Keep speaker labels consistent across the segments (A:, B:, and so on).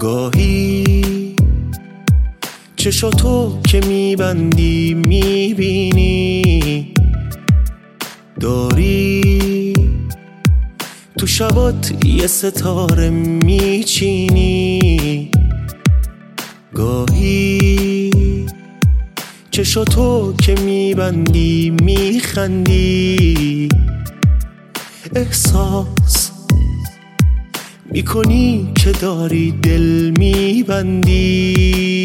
A: گاهی چشاتو که میبندی میبینی داری تو شبات یه ستاره میچینی. گاهی چشاتو که میبندی میخندی احساس میکنی که داری دل میبندی.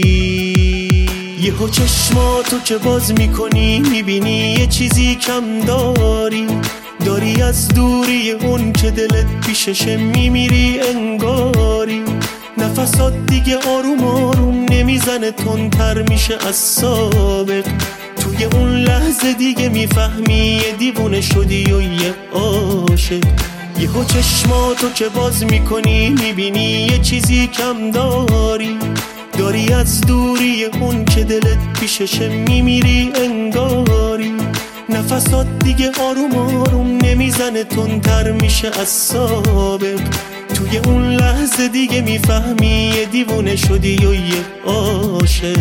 A: یهو چشماتو که باز میکنی میبینی یه چیزی کم داری از دوری اون که دلت پیششه میمیری انگاری. نفسات دیگه آروم آروم نمیزنه تندتر میشه از سابق. توی اون لحظه دیگه میفهمی یه دیوونه شدی و یه عاشق. یهو چشماتو که باز میکنی میبینی یه چیزی کم داری از دوری اون که دلت پیششه میمیری انگاری. نفسات دیگه آروم آروم نمیزنه تندتر میشه از سابق. توی اون لحظه دیگه میفهمی یه دیوونه شدی و یه عاشق.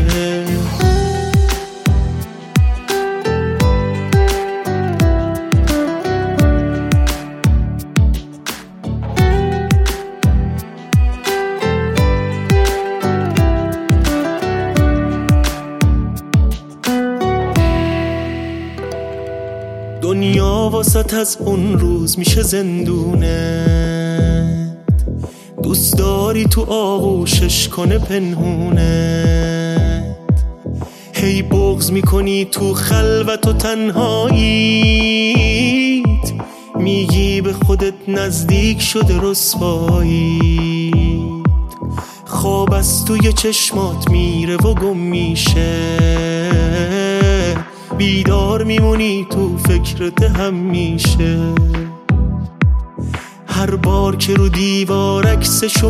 A: دنیا واسط از اون روز میشه زندونه، دوست داری تو آغوشش کنه پنهونه. هی بغض میکنی تو خلوت و تنهاییت، میگی به خودت نزدیک شده رسواییت. خواب از توی چشمات میره و گم میشه، بیدار میمونی تو فکرت همیشه. هر بار که رو دیوار عکسشو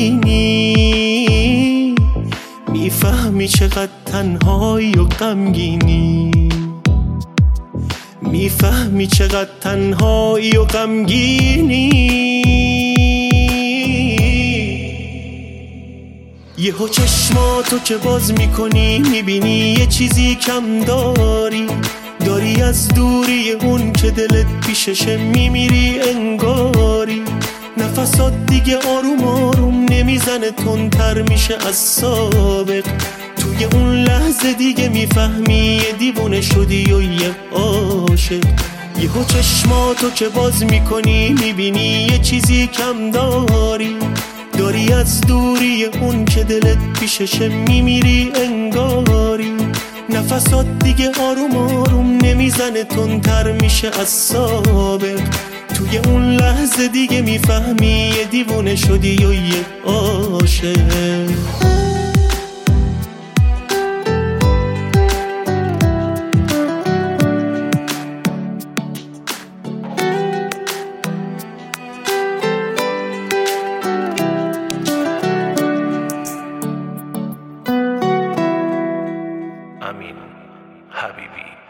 A: میبینی میفهمی چقدر تنهایی و غمگینی. میفهمی چقدر تنهایی و غمگینی. یهو چشماتو که باز میکنی میبینی یه چیزی کم داری از دوری اون که دلت پیششه میمیری انگاری. نفسات دیگه آروم آروم نمیزنه تندتر میشه از سابق. توی اون لحظه دیگه میفهمی یه دیوونه شدی و یه عاشق. یهو چشماتو که باز میکنی میبینی یه چیزی کم داری از دوری اون که دلت پیششه میمیری انگاری. نفسات دیگه آروم آروم نمیزنه تندتر میشه از سابق. توی اون لحظه دیگه میفهمی یه دیوونه شدی و یه عاشق.
B: امین حبیبی.